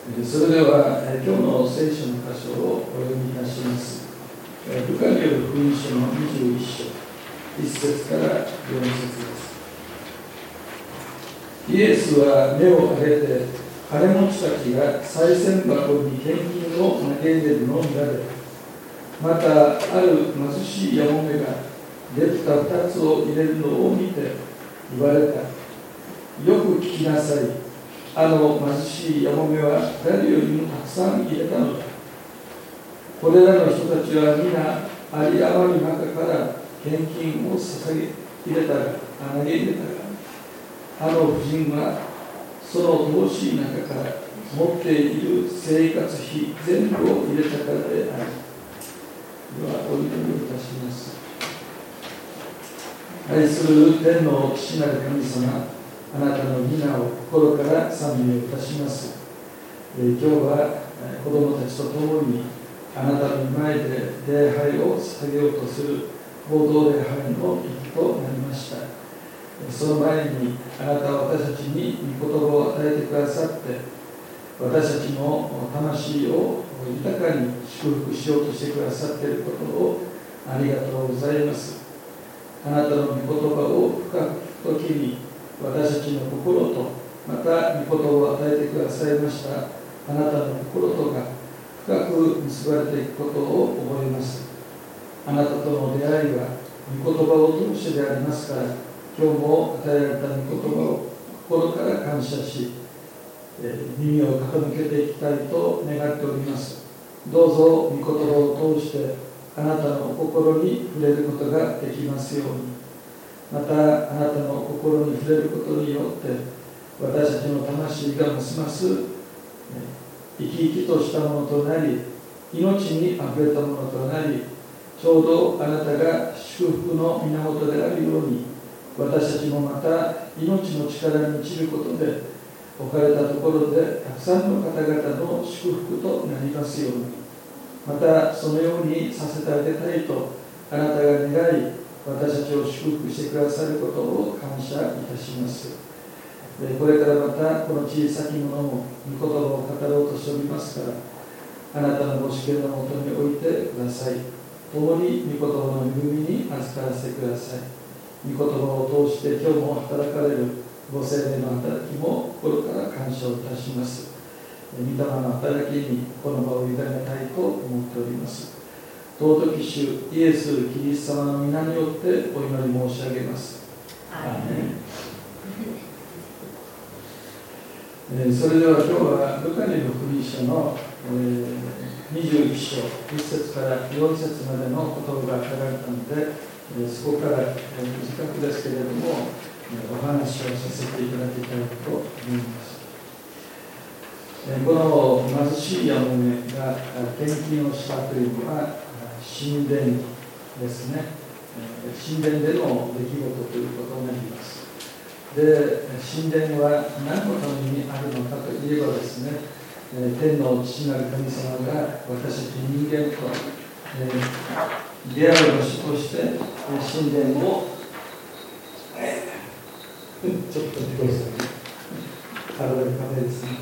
それでは今日の聖書の箇所をお読みいたします。ルカによる福音書の21章1節から4節です。イエスは目を上げて金持ちたちが賽銭箱に献金を投げ入れるのを見られ、またある貧しいやもめができた2つを入れるのを見て言われた。よく聞きなさい。あの貧しいやもめは誰よりもたくさん入れたのだ。これらの人たちは皆有り余る中から献金を捧げ入れたが、投げ入れたが、あの婦人はその乏しい中から持っている生活費全部を入れたからである。ではお祈りをいたします。愛する天の父なる神様、あなたの皆を心から賛美をいたします。今日は子供たちと共にあなたの前で礼拝を捧げようとする合同礼拝の日となりました。その前にあなたは私たちに御言葉を与えてくださって、私たちの魂を豊かに祝福しようとしてくださっていることをありがとうございます。あなたの御言葉を深く聞くときに、私たちの心とまた御言葉を与えてくださいましたあなたの心とが深く結ばれていくことを覚えます。あなたとの出会いは御言葉を通してでありますから、今日も与えられた御言葉を心から感謝し、耳を傾けていきたいと願っております。どうぞ御言葉を通してあなたの心に触れることができますように。またあなたの心に触れることによって私たちの魂がますます生き生きとしたものとなり、命にあふれたものとなり、ちょうどあなたが祝福の源であるように、私たちもまた命の力に満ちることで置かれたところでたくさんの方々の祝福となりますように。またそのようにさせてあげたいとあなたが願い、私たちを祝福してくださることを感謝いたします。これからまたこの小さきものも御言葉を語ろうとしておりますから、あなたのご主権のもとに置いてください。共に御言葉の恵みに預からせてください。御言葉を通して今日も働かれるご聖霊の働きも心から感謝をいたします。御霊の働きにこの場を委ねたいと思っております。尊き主イエス・キリスト様の皆によってお祈り申し上げます。アーメン。それでは今日はルカによる福音書の21章1節から4節までの言葉が書かれたので、そこから短くですけれどもお話をさせていただきたいと思います。この貧しいやもめが献金をしたというのは神殿ですね。神殿での出来事ということになります。で、神殿は何のためにあるのかといえばですね、天の父なる神様が私たち人間と出会う場所として神殿をちょっと見てくださいね。体が硬いですね。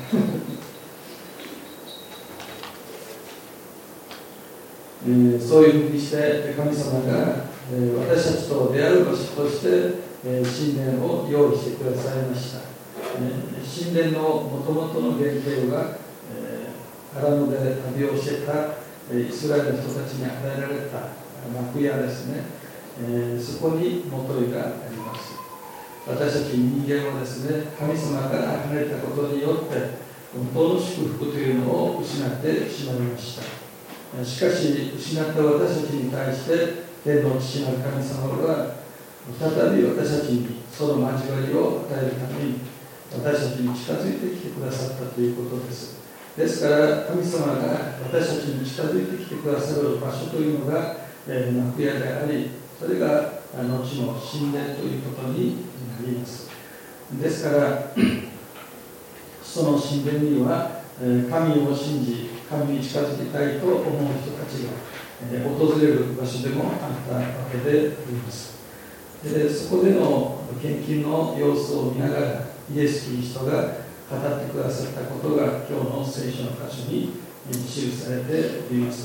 そういうふうにして神様が私たちと出会う場所として神殿を用意してくださいました。神殿のもともとの原型はアラノで旅をしていたイスラエルの人たちに与えられた幕屋ですね。そこに元いがあります。私たち人間はですね、神様から離れたことによって本当の祝福というのを失ってしまいました。しかし失った私たちに対して天の父なる神様は再び私たちにその交わりを与えるために私たちに近づいてきてくださったということです。ですから神様が私たちに近づいてきてくださる場所というのが幕屋であり、それが後の神殿ということになります。ですからその神殿には神を信じ神に近づきたいと思う人たちが訪れる場所でもあったわけであります。そこでの献金の様子を見ながらイエス・キリストが語ってくださったことが今日の聖書の箇所に記されております。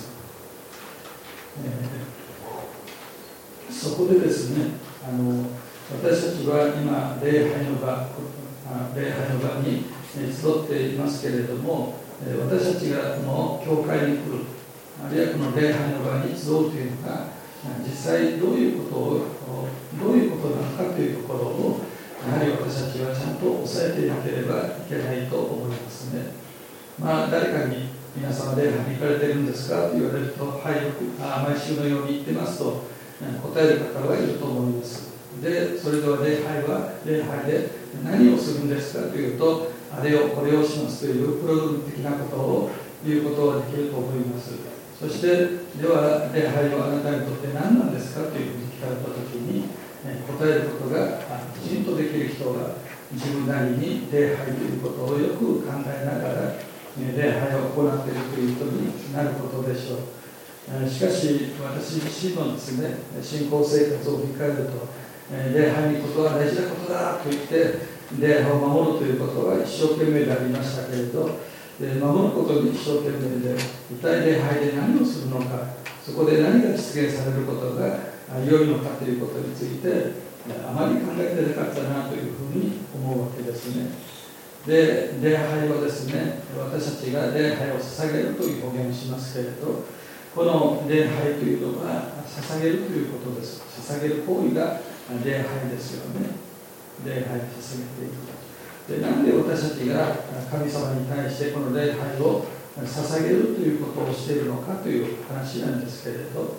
そこでですね、私たちは今礼拝の場に集っていますけれども、私たちがこの教会に来る、あるいはこの礼拝の場に集うというのが実際どういうことなのかというところをやはり私たちはちゃんと押さえていなければいけないと思いますね。誰かに皆様礼拝に行かれているんですかと言われると、はい、毎週のように行ってますと答える方はいると思います。で、それでは礼拝で何をするんですかというと、あれをこれをしますというプログラム的なことを言うことができると思います。そしてでは礼拝はあなたにとって何なんですかというふうに聞かれたときに答えることがきちんとできる人は自分なりに礼拝ということをよく考えながら礼拝を行っているという人になることでしょう。しかし私自身のですね、信仰生活を振り返ると礼拝にことは大事なことだと言って礼拝を守るということは一生懸命でありましたけれど、守ることに一生懸命で一体礼拝で何をするのか、そこで何が実現されることが良いのかということについてあまり考えてなかったなというふうに思うわけですね。で、礼拝はですね、私たちが礼拝を捧げるという表現をしますけれど、この礼拝というのは捧げるということです。捧げる行為が礼拝ですよね。礼拝を捧げていく。で、なんで私たちが神様に対してこの礼拝を捧げるということをしているのかという話なんですけれど、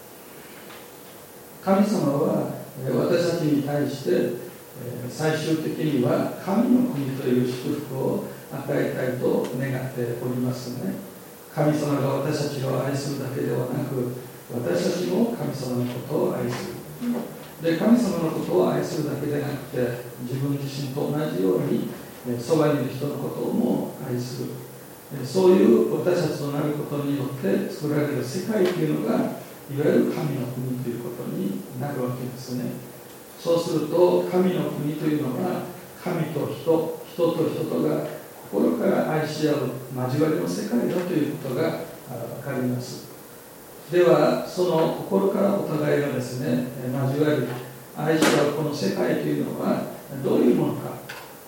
神様は私たちに対して最終的には神の国という祝福を与えたいと願っておりますね。神様が私たちを愛するだけではなく、私たちも神様のことを愛する。で、神様のことを愛するだけでなくて、自分自身と同じようにそばにいる人のことをも愛する。そういう私たちとなることによって作られる世界というのが、いわゆる神の国ということになるわけですね。そうすると神の国というのは神と人、人と人とが心から愛し合う交わりの世界だということが分かります。ではその心からお互いがですね交わり愛し合うこの世界というのはどういうものか、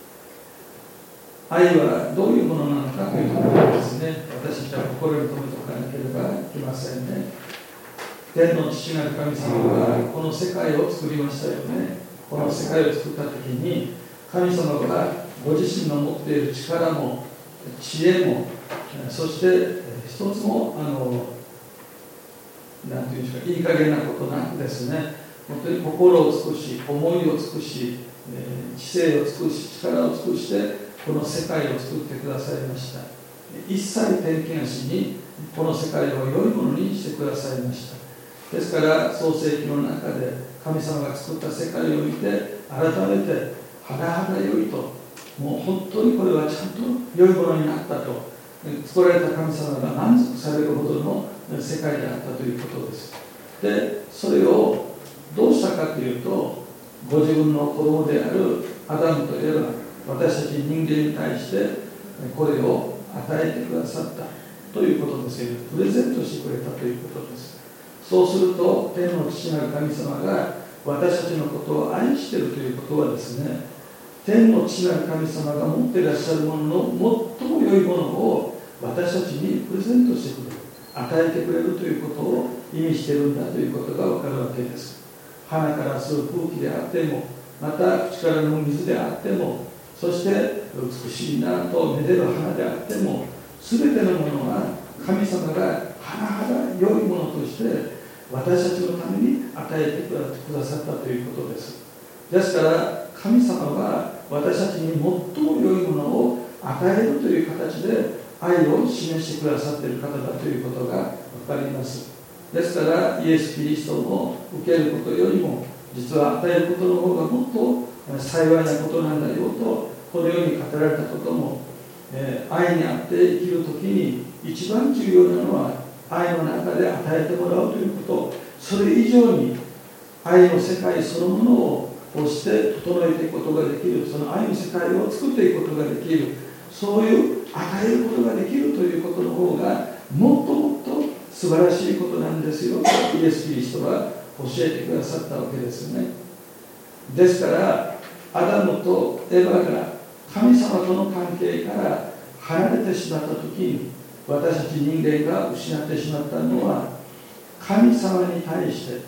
愛はどういうものなのかというところをですね、私たちは心に留めておかなければいけませんね。天の父なる神様がこの世界を作りましたよね。この世界を作ったときに神様がご自身の持っている力も知恵もそして一つもなんていうんですか、いい加減なことなくですね、本当に心を尽くし思いを尽くし知性を尽くし力を尽くしてこの世界を作ってくださいました。一切点検しにこの世界を良いものにしてくださいました。ですから創世記の中で神様が作った世界を見て改めて甚だ良いと、もう本当にこれはちゃんと良いものになったと、作られた神様が満足されるほどの世界であったということです。で、それをどうしたかというと、ご自分の子供であるアダムとエバ、私たち人間に対してこれを与えてくださったということですよね。プレゼントしてくれたということです。そうすると天の父なる神様が私たちのことを愛しているということはですね、天の父なる神様が持っていらっしゃるものの最も良いものを私たちにプレゼントしてくれる、与えてくれるということを意味しているんだということが分かるわけです。鼻から吸う空気であっても、また口から飲む水であっても、そして美しいなとめでる花であっても、全てのものは神様が甚だ良いものとして私たちのために与えてくださったということです。ですから神様は私たちに最も良いものを与えるという形で愛を示してくださっている方だということが分かります。ですからイエス・キリストを受けることよりも実は与えることの方がもっと幸いなことなんだよとこのように語られたことも、愛にあって生きるときに一番重要なのは愛の中で与えてもらうということ、それ以上に愛の世界そのものをして整えていくことができる、その愛の世界を作っていくことができる、 そういう与えることができるということの方がもっともっと素晴らしいことなんですよとイエス・キリストは教えてくださったわけですね。ですからアダムとエヴァが神様との関係から離れてしまった時に、私たち人間が失ってしまったのは神様に対して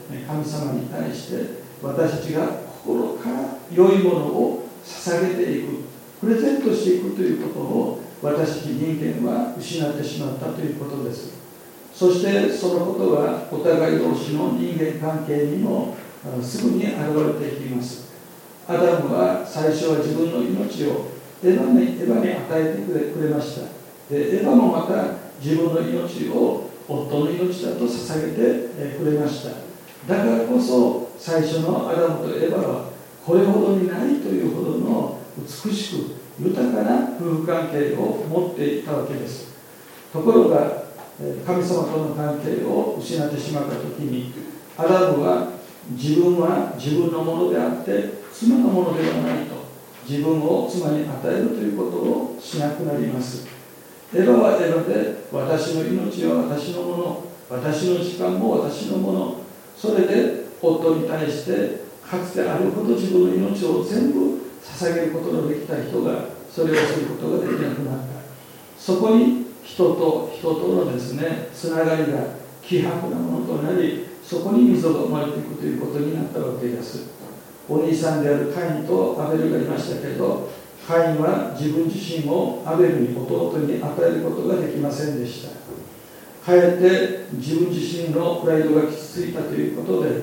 私たちが心から良いものを捧げていく、プレゼントしていくということを私たち人間は失ってしまったということです。そしてそのことはお互い同士の人間関係にもすぐに現れてきます。アダムは最初は自分の命をエヴァに与えてくれました。でエヴァもまた自分の命を夫の命だと捧げてくれました。だからこそ最初のアダムとエヴァはこれほどにないというほどの美しく豊かな夫婦関係を持っていたわけです。ところが神様との関係を失ってしまった時に、アダムは自分のものであって妻のものではないと、自分を妻に与えるということをしなくなります。エヴァはエヴァで、私の命は私のもの、私の時間も私のもの、それで夫に対してかつてあるほど自分の命を全部捧げることのできた人がそれをすることができなくなった。そこに人と人とのですね、つながりが希薄なものとなり、そこに溝が生まれていくということになったわけです。お兄さんであるカインとアベルがいましたけど、カインは自分自身をアベルに弟に与えることができませんでした。かえって自分自身のプライドが傷ついたということで、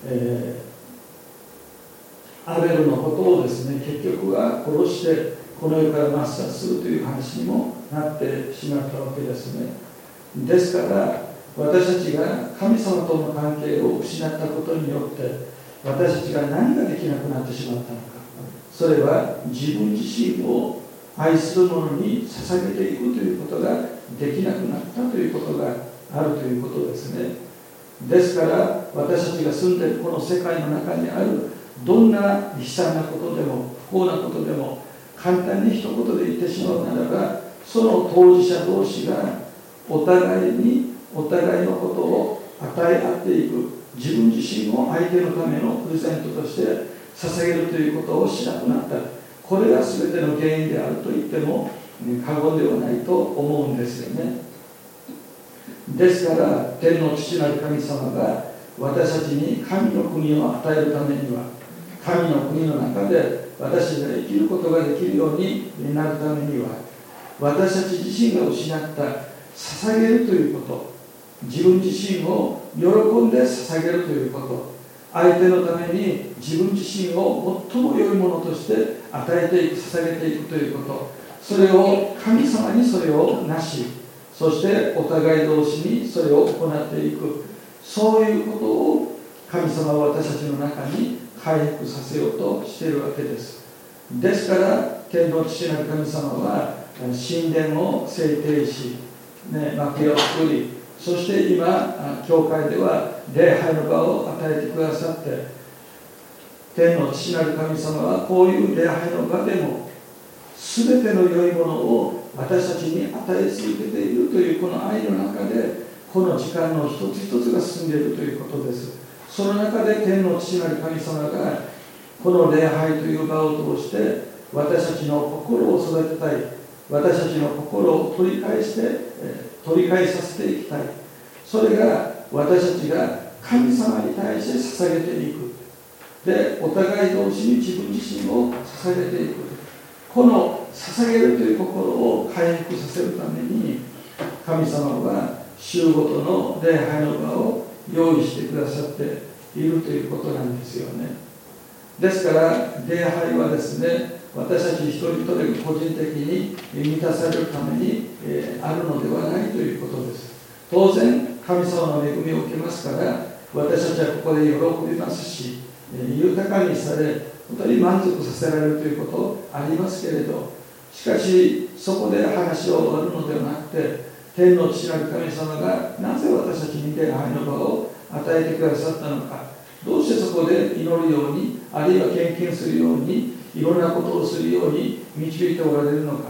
アベルのことをですね、結局は殺してこの世から抹殺するという話にもなってしまったわけですね。ですから私たちが神様との関係を失ったことによって私たちが何ができなくなってしまったのか、それは自分自身を愛する者に捧げていくということができなくなったということがあるということですね。ですから私たちが住んでいるこの世界の中にあるどんな悲惨なことでも不幸なことでも簡単に一言で言ってしまうならば、その当事者同士がお互いのことを与え合っていく、自分自身を相手のためのプレゼントとして捧げるということをしなくなった。これが全ての原因であると言っても過言ではないと思うんですよね。ですから天の父なる神様が私たちに神の国を与えるためには、神の国の中で私たちが生きることができるようになるためには、私たち自身が失った捧げるということ、自分自身を喜んで捧げるということ、相手のために自分自身を最も良いものとして与えていく、捧げていくということ、それを神様にそれをなし、そしてお互い同士にそれを行っていく、そういうことを神様は私たちの中に回復させようとしているわけです。ですから天の父なる神様は神殿を制定し、幕屋を作り、そして今教会では礼拝の場を与えてくださって、天の父なる神様はこういう礼拝の場でも全ての良いものを私たちに与え続けているというこの愛の中で、この時間の一つ一つが進んでいるということです。その中で天の父なる神様がこの礼拝という場を通して私たちの心を育てたい、私たちの心を取り返させていきたい、それが私たちが神様に対して捧げていく、でお互い同士に自分自身を捧げていく、この捧げるという心を回復させるために神様は週ごとの礼拝の場を用意してくださっているということなんですよね。ですから礼拝はですね、私たち一人一人が個人的に満たされるためにあるのではないということです。当然神様の恵みを受けますから私たちはここで喜びますし、豊かにされ本当に満足させられるということありますけれど、しかしそこで話を終わるのではなくて、天の父なる神様がなぜ私たちに礼拝の場を与えてくださったのか、どうしてそこで祈るように、あるいは献金するように、いろんなことをするように導いておられるのか、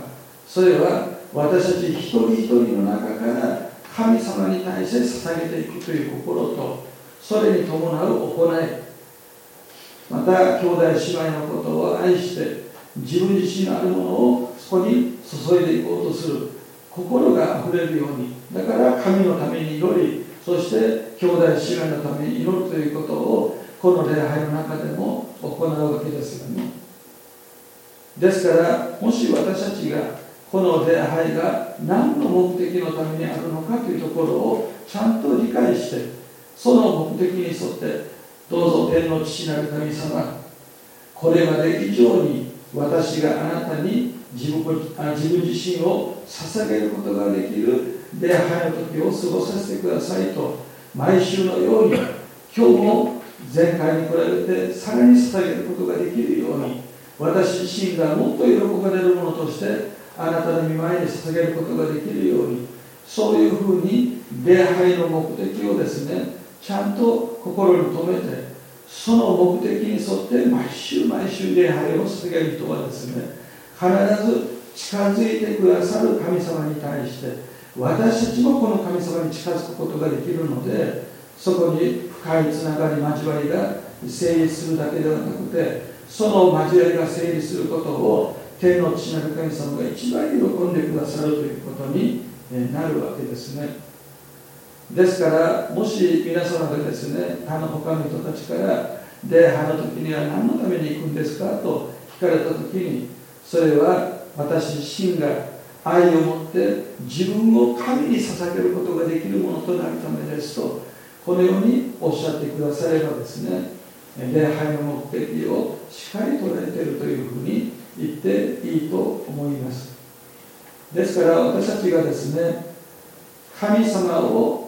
それは私たち一人一人の中から神様に対して捧げていくという心と、それに伴う行い、また兄弟姉妹のことを愛して自分自身のあるものをそこに注いでいこうとする心があふれるように、だから神のために祈り、そして兄弟姉妹のために祈るということをこの礼拝の中でも行うわけですよね。ですからもし私たちがこの礼拝が何の目的のためにあるのかというところをちゃんと理解して、その目的に沿ってどうぞ天の父なる神様、これまで以上に私があなたに自分自身を捧げることができる礼拝の時を過ごさせてくださいと、毎週のように今日も前回に比べてさらに捧げることができるように、私自身がもっと喜ばれるものとしてあなたの御前に捧げることができるように、そういうふうに礼拝の目的をですね、ちゃんと心に留めて、その目的に沿って毎週毎週礼拝を捧げる人はですね、必ず近づいてくださる神様に対して私たちもこの神様に近づくことができるので、そこに深いつながり交わりが成立するだけではなくて、その交わりが成立することを天の父なる神様が一番喜んでくださるということになるわけですね。ですからもし皆様がですね、他の人たちから礼拝の時には何のために行くんですかと聞かれた時に、それは私自身が愛を持って自分を神に捧げることができるものとなるためですと、このようにおっしゃってくださればですね、礼拝の目的をしっかり捉えているというふうに言っていいと思います。ですから私たちがですね、神様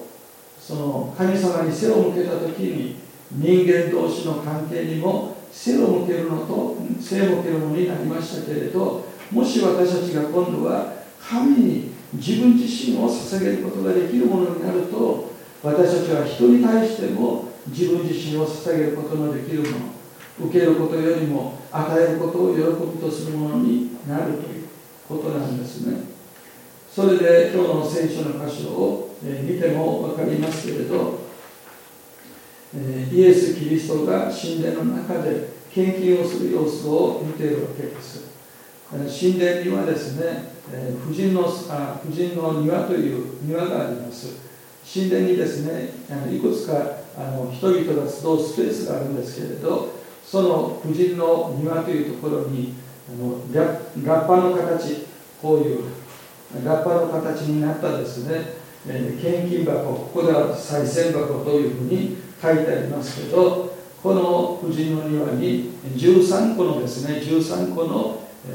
に背を向けたときに、人間同士の関係にも背を向けるのになりましたけれど、もし私たちが今度は神に自分自身を捧げることができるものになると、私たちは人に対しても自分自身を捧げることのできるもの、受けることよりも与えることを喜びとするものになるということなんですね。それで今日の聖書の箇所を見ても分かりますけれど、イエス・キリストが神殿の中で献金をする様子を見ているわけです。神殿にはですね、婦人の庭という庭があります。神殿にですね、いくつか人々が集うスペースがあるんですけれど、その婦人の庭というところにラッパの形、こういうラッパの形になったですね、献金箱、ここでは賽銭箱というふうに書いてありますけど、この婦人の庭に13個のですね、13個の、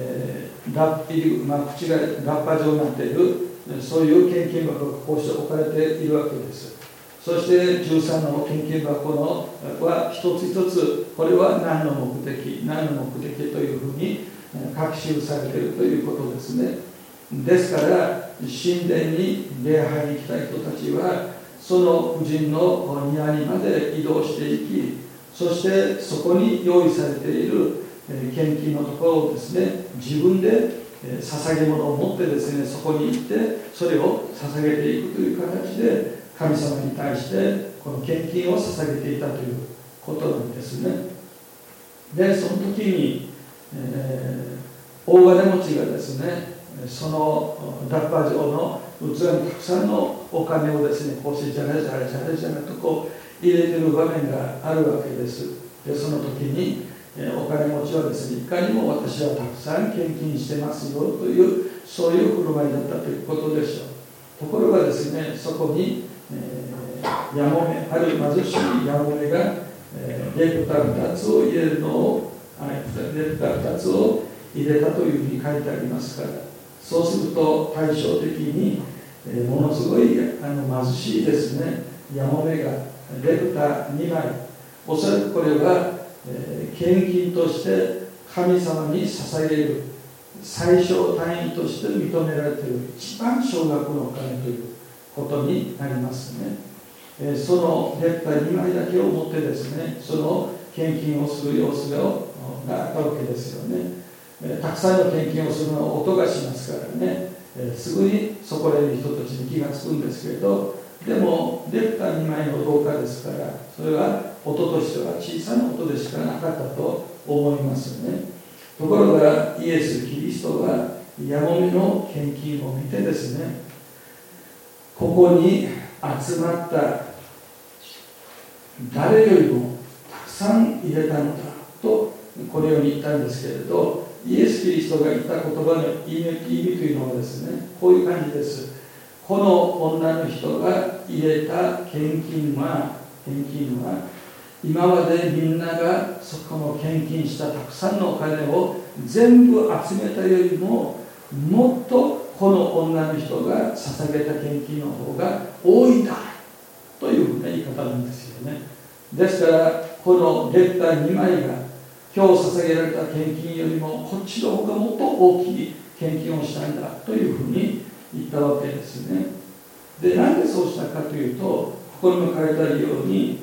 口がラッパ状になっている、そういう献金箱がこうして置かれているわけです。そして13の献金箱のは一つ一つ、これは何の目的というふうに書き記されているということですね。ですから神殿に礼拝に来た人たちは、その婦人の庭にまで移動していき、そしてそこに用意されている献金のところをですね、自分で捧げ物を持ってですね、そこに行ってそれを捧げていくという形で神様に対してこの献金を捧げていたということなんですね。でその時に、大金持ちがですね、そのラッパ状の器にたくさんのお金をですね、こうしてジャラジャラとこう入れている場面があるわけです。でその時にお金持ちはですね、いかにも私はたくさん献金してますよという、そういう振る舞いだったということでしょう。ところがですね、そこに、やもめ、ある貧しいやもめが、レプタ2つを入れるのを、レプタ2つを入れたというふうに書いてありますから、そうすると対照的に、ものすごい貧しいですね、やもめがレプタ2枚、おそらくこれは献金として神様に捧げる最小単位として認められている一番少額のお金ということになりますね。そのレプタ2枚だけを持ってですね、その献金をする様子があったわけですよね。 たくさんの献金をするのは音がしますからね、すぐにそこらにいる人たちに気がつくんですけれど、でもレプタ2枚の廊下ですから、それは音としては小さな音でしかなかったと思いますよね。ところがイエス・キリストがやもめの献金を見てですね、ここに集まった誰よりもたくさん入れたのだとこのように言ったんですけれど、イエス・キリストが言った言葉の意味というのはですね、こういう感じです。この女の人が入れた献金は今までみんながそこの献金したたくさんのお金を全部集めたよりももっとこの女の人が捧げた献金の方が多いんだというふうな言い方なんですよね。ですからこのレプタ2枚が今日捧げられた献金よりもこっちの方がもっと大きい献金をしたんだというふうに言ったわけですね。で、なんでそうしたかというと、ここにも書いてあるように、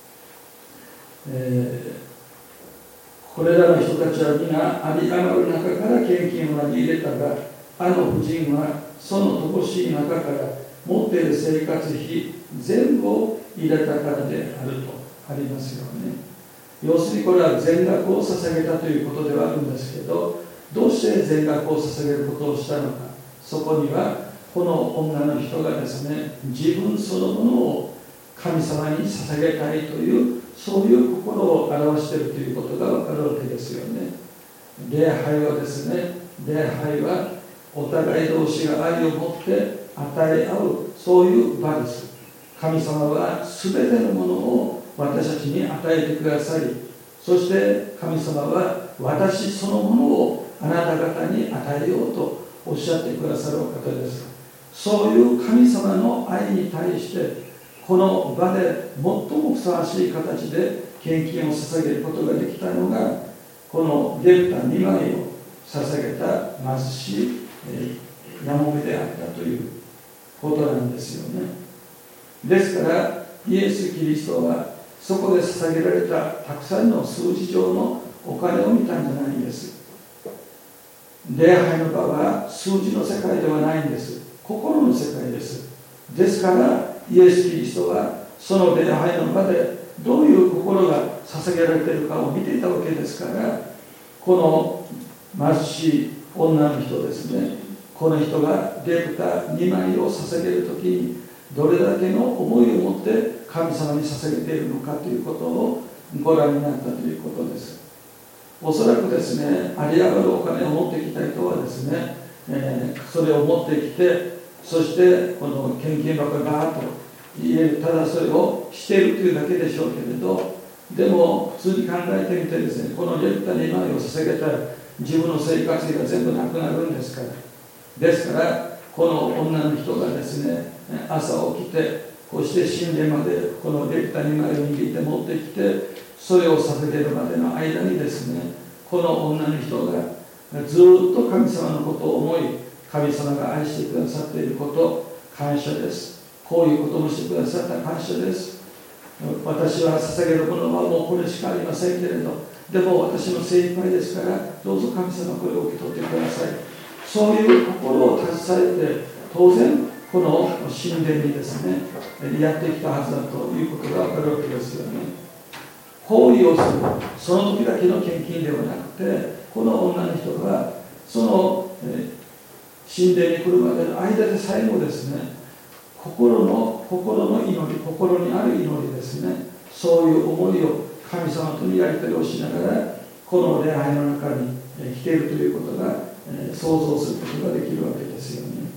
これらの人たちは皆あり余る中から献金を入れたが、あの婦人はその乏しい中から持っている生活費全部を入れたからであるとありますよね。要するにこれは全額を捧げたということではあるんですけど、どうして全額を捧げることをしたのか。そこにはこの女の人がですね、自分そのものを神様に捧げたいというそういう心を表しているということが分かるわけですよね。礼拝はですね、礼拝はお互い同士が愛を持って与え合う、そういう場です。神様は全てのものを私たちに与えてくださり、そして神様は私そのものをあなた方に与えようとおっしゃってくださるお方です。そういう神様の愛に対してこの場で最もふさわしい形で献金を捧げることができたのが、このレプタ2枚を捧げた貧しいやもめであったということなんですよね。ですからイエス・キリストはそこで捧げられたたくさんの数字上のお金を見たんじゃないんです。礼拝の場は数字の世界ではないんです。心の世界です。ですからイエス・キリストはその礼拝の場でどういう心が捧げられているかを見ていたわけですから、この貧しい女の人ですね、この人がレプタ2枚を捧げるときにどれだけの思いを持って神様に捧げているのかということをご覧になったということです。おそらくですね、有り余るお金を持ってきた人はですね、それを持ってきて、そしてこの献金箱がガーッと入れる、ただそれをしているというだけでしょうけれど、でも普通に考えてみてですね、このレプタ2枚を捧げたら自分の生活費が全部なくなるんですから。ですからこの女の人がですね、朝起きてこうして神殿までこのレプタ2枚を握って持ってきて、それを捧げるまでの間にですね、この女の人がずっと神様のことを思い、神様が愛してくださっていること、感謝です。こういうこともしてくださった感謝です。私は捧げるものはもうこれしかありませんけれど、でも私の精一杯ですから、どうぞ神様これを受け取ってください。そういう心を携えて、当然この神殿にですね、やってきたはずだということが分かるわけですよね。行為をする、その時だけの献金ではなくて、この女の人がその神殿に来るまでの間でさえもですね、心の祈り、心にある祈りですね、そういう思いを神様とのやり取りをしながらこの礼拝の中に来ているということが想像することができるわけですよね。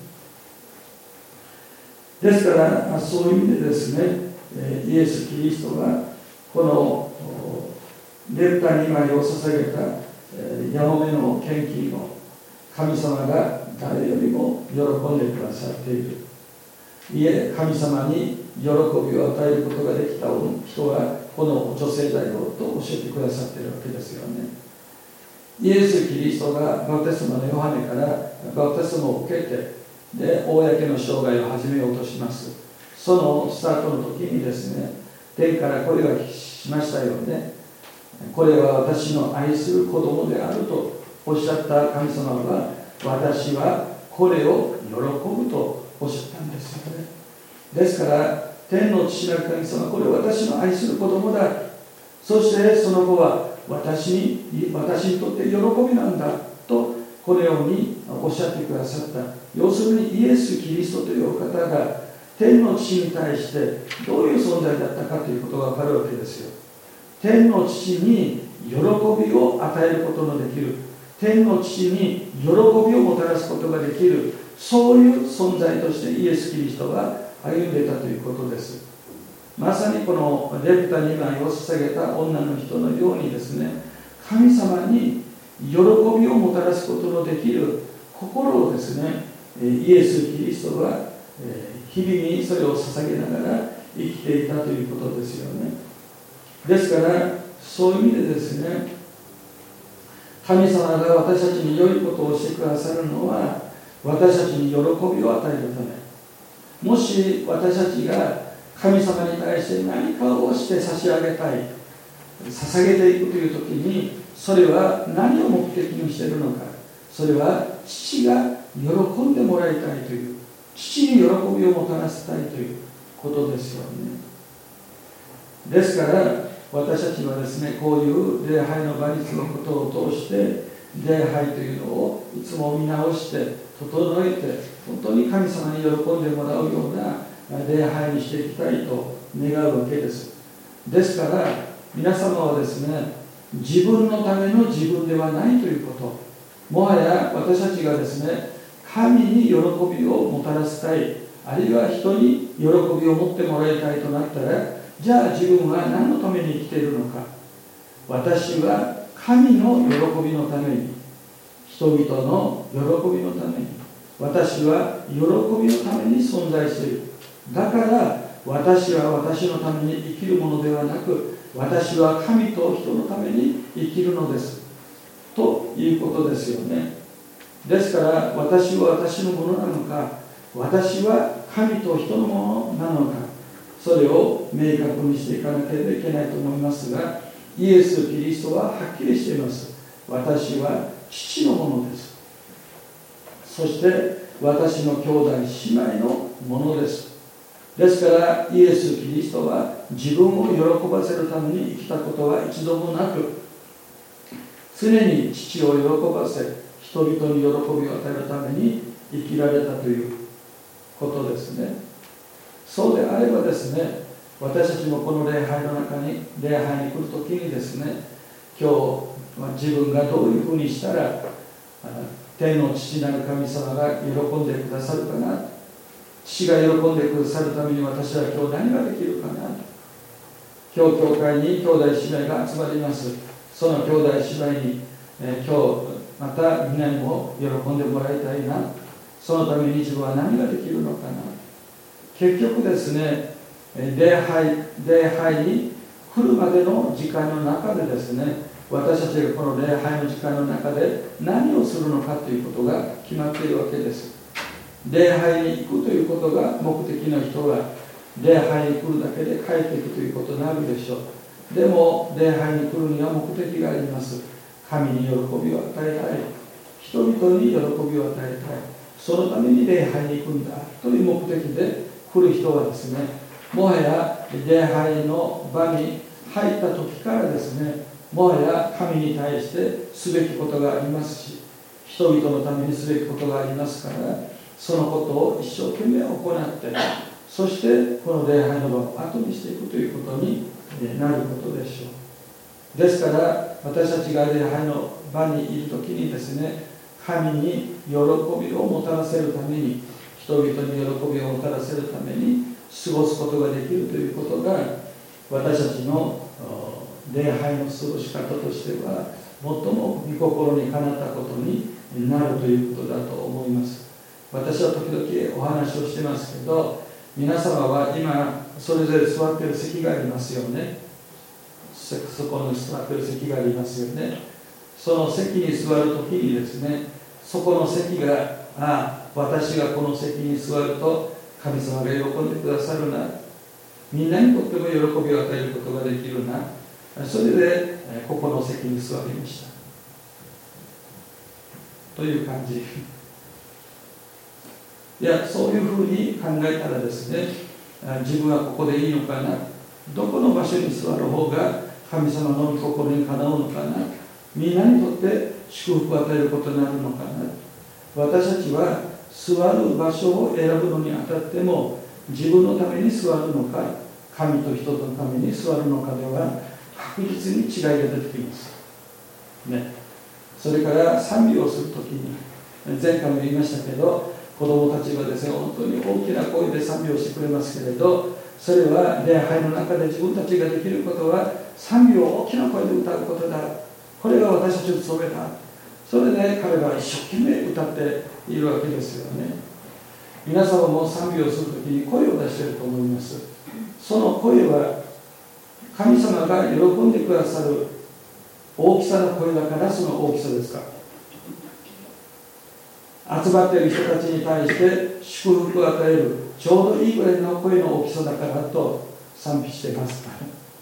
ですからそういう意味でですね、イエス・キリストがこのレプタ2枚を捧げたやもめの献金を神様が誰よりも喜んでくださっている。いえ、神様に喜びを与えることができた人はこの女性だよと教えてくださっているわけですよね。イエス・キリストがバプテスマのヨハネからバプテスマを受けて、で公の生涯を始めようとします。そのスタートの時にですね、天から声がしましたよね。これは私の愛する子供であるとおっしゃった神様は、私はこれを喜ぶとおっしゃったんですよね。ですから天の父なる神様、これは私の愛する子供だ、そしてその子は私にとって喜びなんだとこのようにおっしゃってくださった。要するにイエス・キリストというお方が天の父に対してどういう存在だったかということが分かるわけですよ。天の父に喜びを与えることのできる、天の父に喜びをもたらすことができる、そういう存在としてイエス・キリストは歩んでいたということです。まさにこのレプタ2枚を捧げた女の人のようにですね、神様に喜びをもたらすことのできる心をですね、イエス・キリストは日々にそれを捧げながら生きていたということですよね。ですからそういう意味でですね、神様が私たちに良いことをしてくださるのは、私たちに喜びを与えるため。もし私たちが神様に対して何かをして差し上げたい、捧げていくという時に、それは何を目的にしているのか。それは父が喜んでもらいたいという、父に喜びをもたらしたいということですよね。ですから私たちはですね、こういう礼拝の場にそのことを通して礼拝というのをいつも見直して整えて、本当に神様に喜んでもらうような礼拝にしていきたいと願うわけです。ですから皆様はですね、自分のための自分ではないということ、もはや私たちがですね、神に喜びをもたらしたい、あるいは人に喜びを持ってもらいたいとなったら、じゃあ自分は何のために生きているのか。私は神の喜びのために、人々の喜びのために、私は喜びのために存在している。だから私は私のために生きるものではなく、私は神と人のために生きるのですということですよね。ですから私は私のものなのか、私は神と人のものなのか、それを明確にしていかなければいけないと思いますが、イエス・キリストははっきりしています。私は父のものです。そして私の兄弟姉妹のものです。ですからイエス・キリストは自分を喜ばせるために生きたことは一度もなく、常に父を喜ばせ、人々に喜びを与えるために生きられたということですね。そうであればですね、私たちもこの礼拝の中に、礼拝に来るときにですね、今日は自分がどういうふうにしたら天の父なる神様が喜んでくださるかな、父が喜んでくださるために私は今日何ができるかな。今日教会に兄弟姉妹が集まります。その兄弟姉妹に、今日またみんなにも喜んでもらいたいな、そのために自分は何ができるのかな。結局ですね、礼拝に来るまでの時間の中でですね、私たちがこの礼拝の時間の中で何をするのかということが決まっているわけです。礼拝に行くということが目的の人は礼拝に来るだけで帰っていくということになるでしょう。でも礼拝に来るには目的があります。神に喜びを与えたい、人々に喜びを与えたい、そのために礼拝に行くんだという目的で来る人はですね、もはや礼拝の場に入った時からですね、もはや神に対してすべきことがありますし、人々のためにすべきことがありますから、そのことを一生懸命行って、そしてこの礼拝の場を後にしていくということになることでしょう。ですから私たちが礼拝の場にいるときにですね、神に喜びをもたらせるために、人々に喜びをもたらせるために過ごすことができるということが、私たちの礼拝の過ごし方としては最も御心にかなったことになるということだと思います。私は時々お話をしてますけど、皆様は今それぞれ座っている席がありますよね。そこに座っている席がありますよね。その席に座るときにですね、そこの席が、私がこの席に座ると神様が喜んでくださるな、みんなにとっても喜びを与えることができるな、それでここの席に座りました。 という感じ。いや、そういうふうに考えたらですね、自分はここでいいのかな、どこの場所に座る方が神様の御心にかなうのかな、みんなにとって祝福を与えることになるのかな。私たちは座る場所を選ぶのにあたっても、自分のために座るのか、神と人とのために座るのかでは確実に違いが出てきます、ね。それから賛美をするときに、前回も言いましたけど、子供たちがですね、本当に大きな声で賛美をしてくれますけれど、それは礼拝の中で自分たちができることは賛美を大きな声で歌うことだ。これが私たちの務めだ。それで彼らは一生懸命歌っているわけですよね。皆様も賛美をするときに声を出していると思います。その声は神様が喜んでくださる大きさの声だからその大きさですか。集まっている人たちに対して祝福を与えるちょうどいいぐらいの声の大きさだからと賛美しています。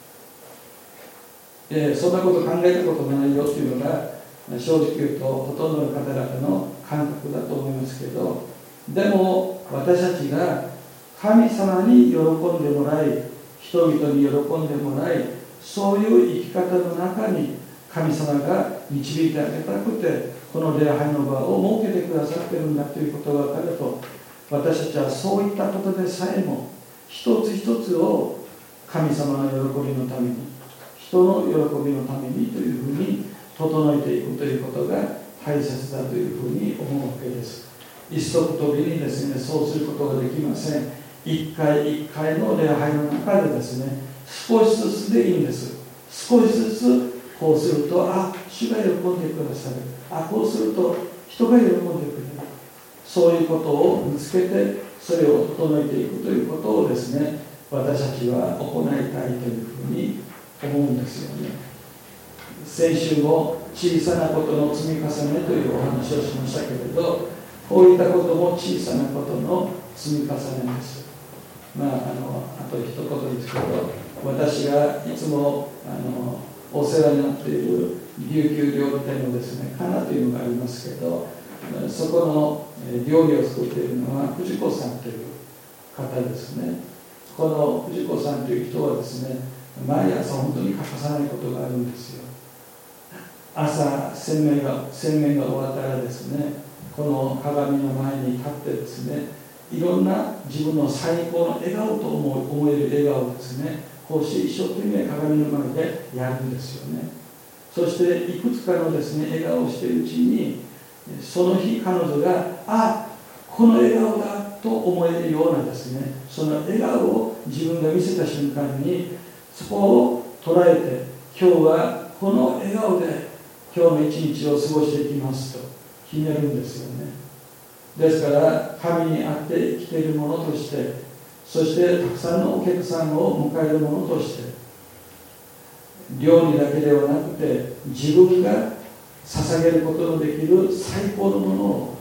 そんなこと考えたことがないよというのが正直言うとほとんどの方々の感覚だと思いますけど、でも私たちが神様に喜んでもらい、人々に喜んでもらい、そういう生き方の中に神様が導いてあげたくてこの礼拝の場を設けてくださっているんだということが分かると、私たちはそういったことでさえも一つ一つを神様の喜びのために、人の喜びのためにというふうに整えていくということが大切だというふうに思うわけです。一足飛びにですね、そうすることができません。一回一回の礼拝の中でですね、少しずつでいいんです。少しずつこうすると、主が喜んでくださる。こうすると人が喜んでくれる。そういうことを見つけて、それを整えていくということをですね、私たちは行いたいというふうに思うんですよね。先週も小さなことの積み重ねというお話をしましたけれど、こういったことも小さなことの積み重ねです。あと一言ですけど、私がいつもお世話になっている琉球料理店のですね、かなというのがありますけど、そこの料理を作っているのは藤子さんという方ですね。この藤子さんという人はですね、毎朝本当に欠かさないことがあるんですよ。朝洗面が終わったらですね、この鏡の前に立ってですね、いろんな自分の最高の笑顔と思える笑顔をですね、こうして一生懸命鏡の前でやるんですよね。そしていくつかのですね、笑顔をしているうちに、その日彼女がこの笑顔だと思えるようなですね、その笑顔を自分が見せた瞬間に、そこを捉えて、今日はこの笑顔で今日の一日を過ごしていきますと決めるんですよね。ですから神にあって生きているものとして、そしてたくさんのお客さんを迎えるものとして、料理だけではなくて自分が捧げることのできる最高のものを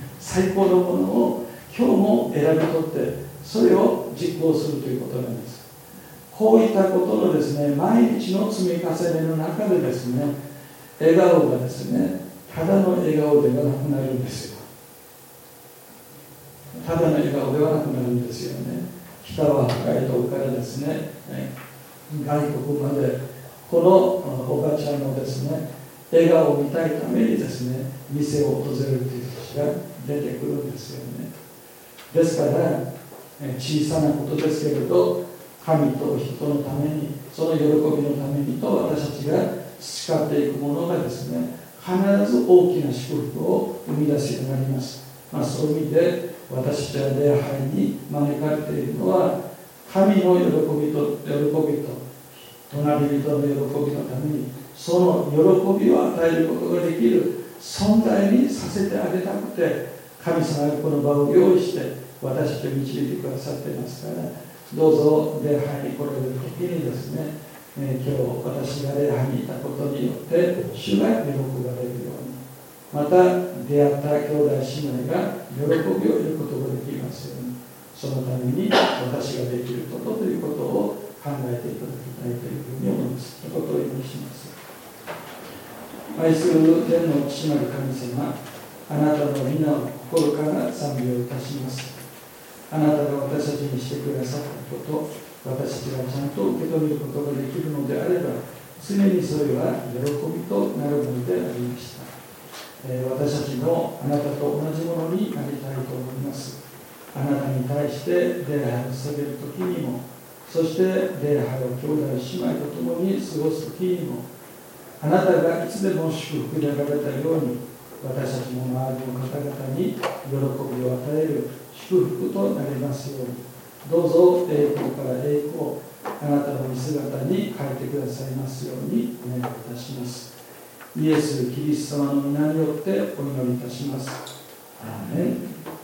今日も選び取ってそれを実行するということなんです。こういったことのですね、毎日の積み重ねの中でですね、笑顔がですね、ただの笑顔ではなくなるんですよ。ただの笑顔ではなくなるんですよね。北は北海道からですね、外国までこのおばちゃんのですね、笑顔を見たいためにですね、店を訪れるという人が出てくるんですよね。ですから小さなことですけれど、神と人のために、その喜びのためにと私たちが培っていくものがですね、必ず大きな祝福を生み出すようになります。そういう意味で私たちは礼拝に招かれているのは、神の喜びと隣人の喜びのために、その喜びを与えることができる存在にさせてあげたくて、神様がこの場を用意して私たちを導いてくださっていますから、どうぞ礼拝に来られる時にですね、今日私が礼拝にいたことによって主が喜ばれるように、また出会った兄弟姉妹が喜びを得ることができますように、そのために私ができることということを考えていただきたいというふうに思います。ということをお祈りします。愛する天の父なる神様、 あなたの皆を心から賛美をいたします。あなたが私たちにしてくださったこと、私たちがちゃんと受け止めることができるのであれば、常にそれは喜びとなるものでありました。私たちもあなたと同じものになりたいと思います。あなたに対して礼拝を捧げるときにも、そして礼拝を兄弟姉妹と共に過ごすときにも、あなたがいつでも祝福であられたように、私たちも周りの方々に喜びを与える祝福となりますように、どうぞ栄光から栄光、あなたの御姿に変えてくださいますようにお願いいたします。イエス・キリスト様の皆によってお祈りいたします。アーメン。